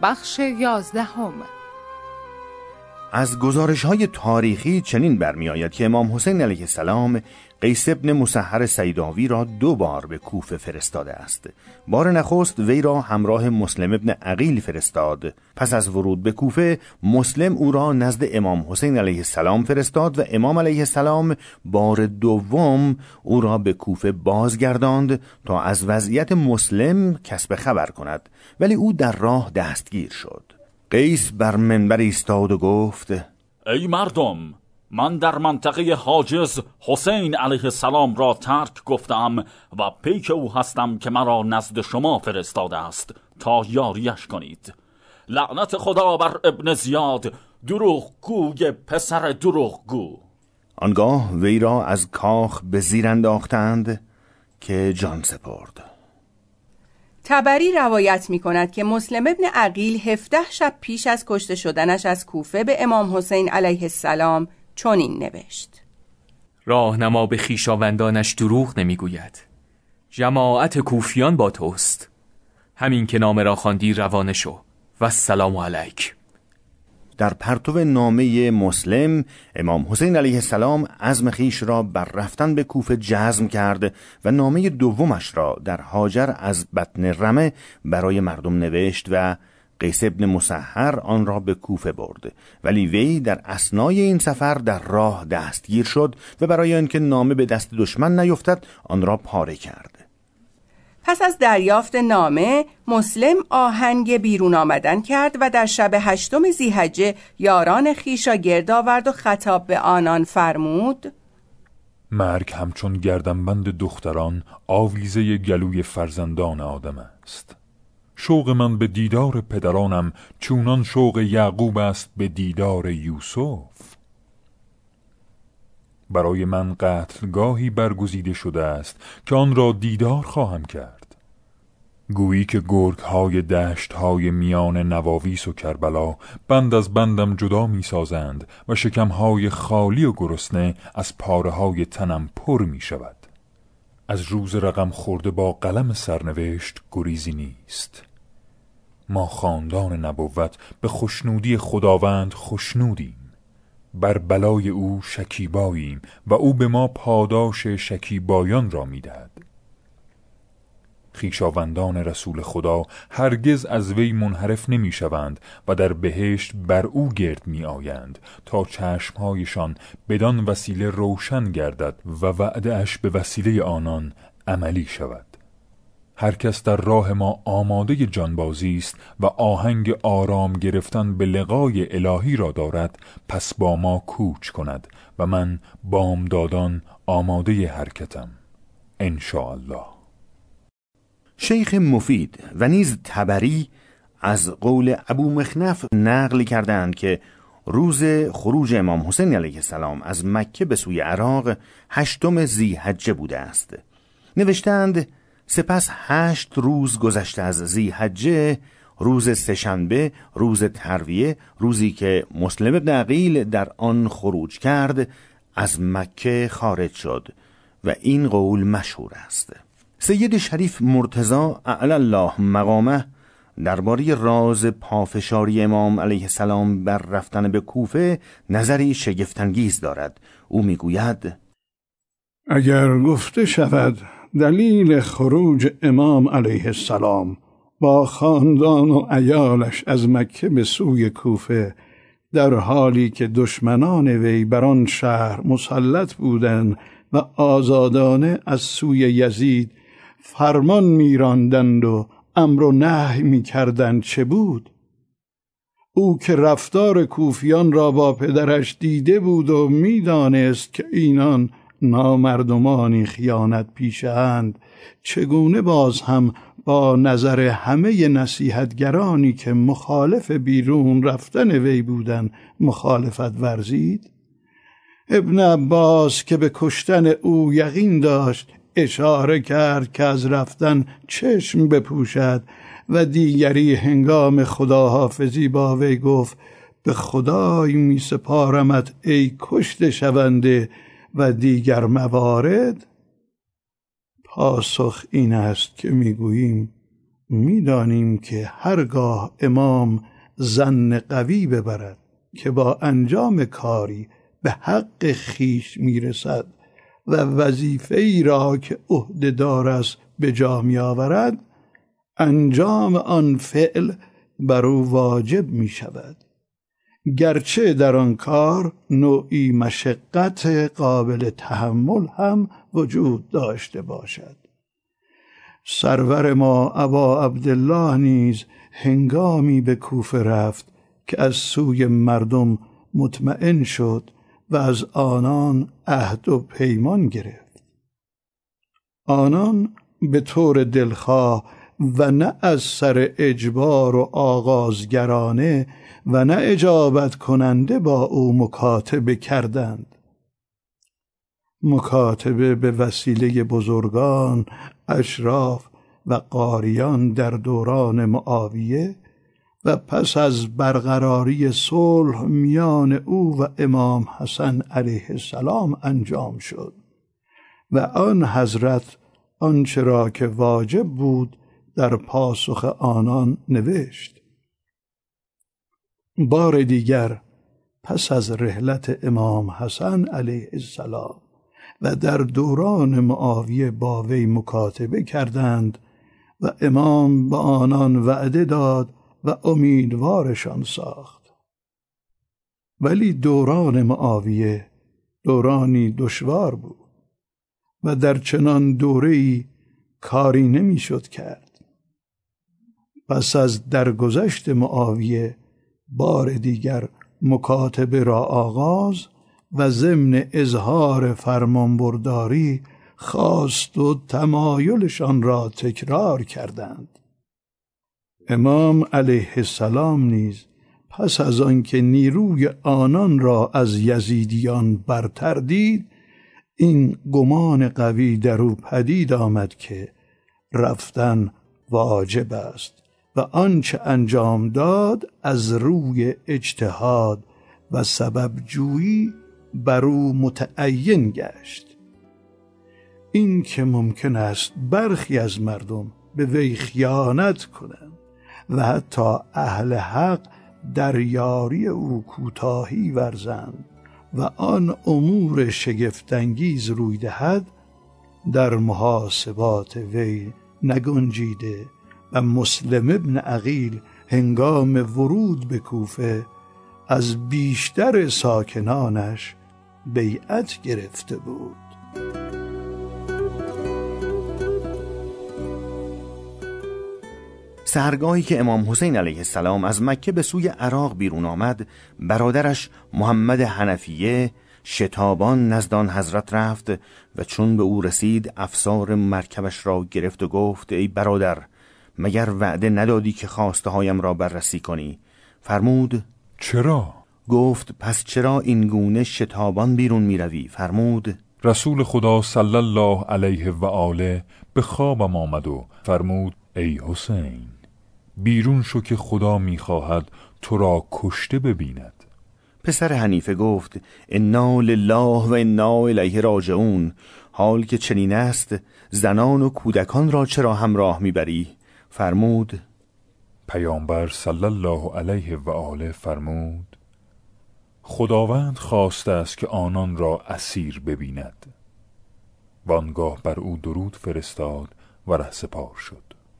بخش 11. از گزارش‌های تاریخی چنین برمی‌آید که امام حسین علیه السلام قیس ابن مسحر سیداوی را 2 بار به کوفه فرستاده است. بار نخست وی را همراه مسلم ابن عقیل فرستاد. پس از ورود به کوفه مسلم او را نزد امام حسین علیه السلام فرستاد و امام علیه السلام بار دوم او را به کوفه بازگرداند تا از وضعیت مسلم کسب خبر کند، ولی او در راه دستگیر شد. قیس بر منبر ایستاد و گفت: ای مردم، من در منطقه حاجز حسین علیه السلام را ترک گفتم و پیک او هستم که مرا نزد شما فرستاده است تا یاریش کنید. لعنت خدا بر ابن زیاد، دروغگوی پسر دروغگو. آنگاه وی را از کاخ به زیر انداختند که جان سپرد. طبری روایت می کند که مسلم ابن عقیل 17 شب پیش از کشته شدنش از کوفه به امام حسین علیه السلام چنین نوشت: راهنما به خویشاوندانش دروغ نمیگوید. جماعت کوفیان با توست. همین که نامه را خواندی روانه شو و السلام علیک. در پرتو نامه مسلم امام حسین علیه السلام عزم خویش را بر رفتن به کوفه جزم کرد و نامه دومش را در هاجر از بطن رمه برای مردم نوشت و قیس ابن مسحر آن را به کوفه برد، ولی وی در اثنای این سفر در راه دستگیر شد و برای آنکه نامه به دست دشمن نیفتد آن را پاره کرد. پس از دریافت نامه مسلم آهنگ بیرون آمدن کرد و در شب 8 ذی‌حجه یاران خویش را گرد آورد و خطاب به آنان فرمود: مرگ همچون گردنبند دختران آویزه گلوی فرزندان آدم است. شوق من به دیدار پدرانم چونان شوق یعقوب است به دیدار یوسف. برای من قتلگاهی برگزیده شده است که آن را دیدار خواهم کرد. گویی که گرگ‌های دشت‌های میان نواویس و کربلا بند از بندم جدا می‌سازند و شکم‌های خالی و گرسنه از پاره‌های تنم پر می‌شود. از روز رقم خورده با قلم سرنوشت گریزی نیست. ما خاندان نبوت به خوشنودی خداوند خوشنودیم. بر بلای او شکیباییم و او به ما پاداش شکیبایان را می‌دهد. خویشاوندان رسول خدا هرگز از وی منحرف نمی‌شوند و در بهشت بر او گرد می‌آیند تا چشم‌هایشان بدان وسیله روشن گردد و وعده اش به وسیله آنان عملی شود. هر کس در راه ما آماده جانبازی است و آهنگ آرام گرفتن به لقای الهی را دارد، پس با ما کوچ کند و من بامدادان آماده حرکتم انشاءالله. شیخ مفید و نیز طبری از قول ابو مخنف نقل کردند که روز خروج امام حسین علیه السلام از مکه به سوی عراق 8 ذی‌حجه بوده است. نوشتند سپس 8 روز گذشته از ذی‌حجه، روز سه‌شنبه، روز ترویه، روزی که مسلم ابن عقیل در آن خروج کرد، از مکه خارج شد و این قول مشهور است. سید شریف مرتضی اعلی الله مقامه درباره راز پافشاری امام علیه السلام بر رفتن به کوفه نظری شگفت‌انگیز دارد. او میگوید: اگر گفته شود دلیل خروج امام علیه السلام با خاندان و عیالش از مکه به سوی کوفه در حالی که دشمنان وی بر آن شهر مسلط بودند و آزادانه از سوی یزید فرمان می‌راندند و امر و نهی می‌کردند، چه بود؟ او که رفتار کوفیان را با پدرش دیده بود و می‌دانست که اینان نامردمانی خیانت پیشه‌اند، چگونه باز هم با نظر همه نصیحتگرانی که مخالف بیرون رفتن وی بودند مخالفت ورزید؟ ابن عباس که به کشتن او یقین داشت اشاره کرد که از رفتن چشم بپوشد و دیگری هنگام خداحافظی با وی گفت: به خدای می سپارمت ای کشته شونده. و دیگر موارد. پاسخ این است که میگوییم می‌دانیم که هرگاه امام ظن قوی ببرد که با انجام کاری به حق خیش میرسد و وظیفه‌ای را که عهده‌دار است به جا می‌آورد، انجام آن فعل بر او واجب می شود، گرچه در آن کار نوعی مشقت قابل تحمل هم وجود داشته باشد. سرور ما ابا عبدالله نیز هنگامی به کوفه رفت که از سوی مردم مطمئن شد و از آنان عهد و پیمان گرفت. آنان به طور دلخواه و نه از سر اجبار و آغازگرانه و نه اجابت کننده با او مکاتبه کردند. مکاتبه به وسیله بزرگان، اشراف و قاریان در دوران معاویه و پس از برقراری صلح میان او و امام حسن علیه السلام انجام شد و آن حضرت آنچه را که واجب بود در پاسخ آنان نوشت. بار دیگر پس از رحلت امام حسن علیه السلام و در دوران معاویه با وی مکاتبه کردند و امام به آنان وعده داد و امیدوارشان ساخت. ولی دوران معاویه دورانی دشوار بود و در چنان دوره‌ای کاری نمیشد کرد. پس از درگذشت معاویه بار دیگر مکاتبه را آغاز و ضمن اظهار فرمانبرداری خواست و تمایلشان را تکرار کردند. امام علیه السلام نیز پس از آنکه نیروی آنان را از یزیدیان برتر دید، این گمان قوی در او پدید آمد که رفتن واجب است و آنچه انجام داد از روی اجتهاد و سبب جویی بر او متعین گشت. این که ممکن است برخی از مردم به وی خیانت کنند و حتی اهل حق در یاری او کوتاهی ورزند و آن امور شگفت‌انگیز روی دهد، در محاسبات وی نگنجیده و مسلم ابن عقیل هنگام ورود به کوفه از بیشتر ساکنانش بیعت گرفته بود. سحرگاهی که امام حسین علیه السلام از مکه به سوی عراق بیرون آمد، برادرش محمد حنفیه شتابان نزد آن حضرت رفت و چون به او رسید افسار مرکبش را گرفت و گفت: ای برادر، مگر وعده ندادی که خواسته هایم را بررسی کنی؟ فرمود: چرا؟ گفت: پس چرا این گونه شتابان بیرون می روی؟ فرمود: رسول خدا صلی الله علیه و آله به خوابم آمد و فرمود: ای حسین، بیرون شو که خدا می‌خواهد تو را کشته ببیند. پسر حنیفه گفت: انا لله و انا الیه راجعون. حال که چنین است، زنان و کودکان را چرا همراه میبری؟ فرمود: پیامبر صلی الله علیه و آله فرمود: خداوند خواسته است که آنان را اسیر ببیند. وانگاه بر او درود فرستاد و رهسپار شد.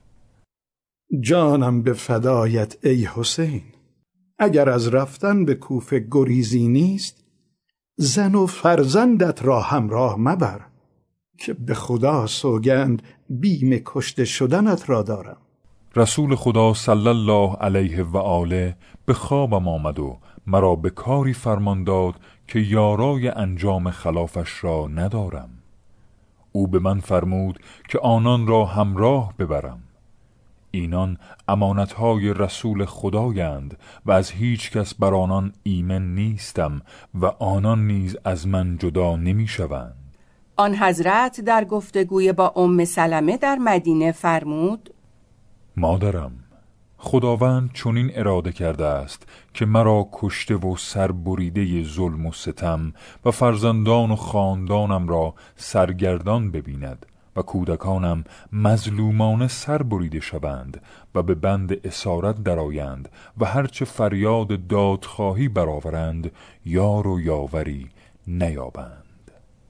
جانم به فدایت ای حسین، اگر از رفتن به کوفه گریزی نیست، زن و فرزندت را همراه مبر که به خدا سوگند بیم کشته شدنت را دارم. رسول خدا صلی الله علیه و آله به خوابم آمد و مرا به کاری فرمان داد که یارای انجام خلافش را ندارم. او به من فرمود که آنان را همراه ببرم. اینان امانتهای رسول خدایند و از هیچ کس بر آنان ایمن نیستم و آنان نیز از من جدا نمی شوند. آن حضرت در گفتگوی با ام سلمه در مدینه فرمود: مادرم، خداوند چنین اراده کرده است که مرا کشته و سربریده ظلم و ستم و فرزندان و خاندانم را سرگردان ببیند و کودکانم مظلومانه سر بریده شوند و به بند اسارت درآیند و هرچه فریاد دادخواهی برآورند یار و یاوری نیابند.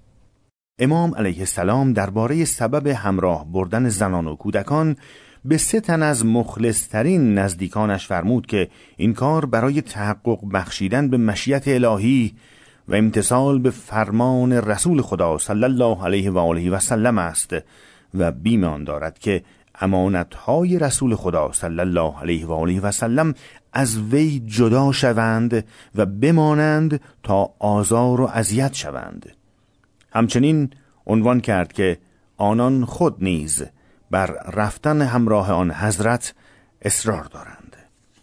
امام علیه السلام درباره سبب همراه بردن زنان و کودکان به 3 تن از مخلصترین نزدیکانش فرمود که این کار برای تحقق بخشیدن به مشیت الهی و امتثال به فرمان رسول خدا صلی الله علیه و آله و سلم است و بیمان دارد که امانتهای رسول خدا صلی الله علیه و آله و سلم از وی جدا شوند و بمانند تا آزار و اذیت شوند. همچنین عنوان کرد که آنان خود نیز بر رفتن همراه آن حضرت اصرار دارند.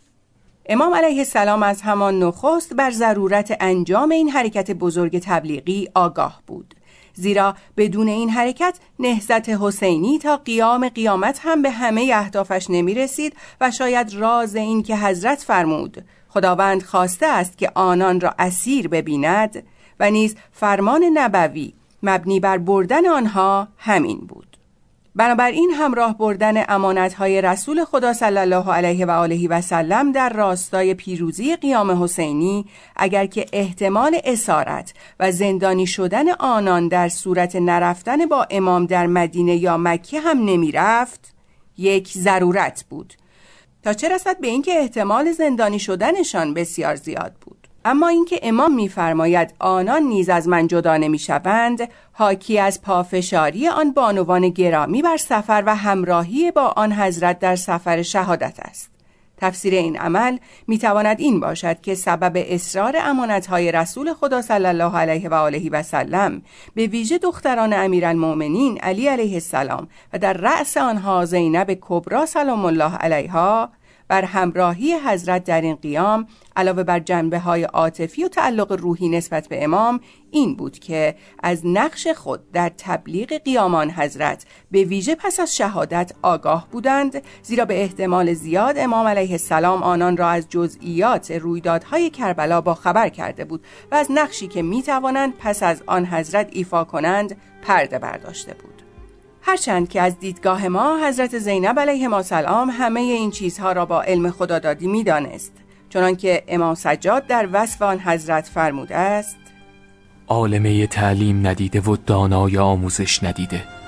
امام علیه السلام از همان نخست بر ضرورت انجام این حرکت بزرگ تبلیغی آگاه بود، زیرا بدون این حرکت نهضت حسینی تا قیام قیامت هم به همه اهدافش نمی رسید و شاید راز این که حضرت فرمود خداوند خواسته است که آنان را اسیر ببیند و نیز فرمان نبوی مبنی بر بردن آنها همین بود. بنابراین همراه بردن امانت‌های رسول خدا صلی الله علیه و آله و سلم در راستای پیروزی قیام حسینی، اگر که احتمال اسارت و زندانی شدن آنان در صورت نرفتن با امام در مدینه یا مکه هم نمی رفت، یک ضرورت بود، تا چه رسد به اینکه احتمال زندانی شدنشان بسیار زیاد بود. اما اینکه امام می‌فرماید آنان نیز از من جدا نمی‌شوند، حاکی از پافشاری آن بانوان گرامی بر سفر و همراهی با آن حضرت در سفر شهادت است. تفسیر این عمل می‌تواند این باشد که سبب اصرار امانت‌های رسول خدا صلی الله علیه و آله و سلم، به ویژه دختران امیرالمؤمنین علی علیه السلام و در رأس آنها زینب کبری سلام الله علیها، بر همراهی حضرت در این قیام علاوه بر جنبه‌های عاطفی و تعلق روحی نسبت به امام این بود که از نقش خود در تبلیغ قیامان حضرت به ویژه پس از شهادت آگاه بودند، زیرا به احتمال زیاد امام علیه السلام آنان را از جزئیات رویدادهای کربلا با خبر کرده بود و از نقشی که می‌توانند پس از آن حضرت ایفا کنند پرده برداشته بود. هرچند که از دیدگاه ما حضرت زینب علیه السلام همه این چیزها را با علم خدادادی می‌دانست، چنانکه امام سجاد در وصف آن حضرت فرموده است: عالمه تعلیم ندیده و دانای آموزش ندیده،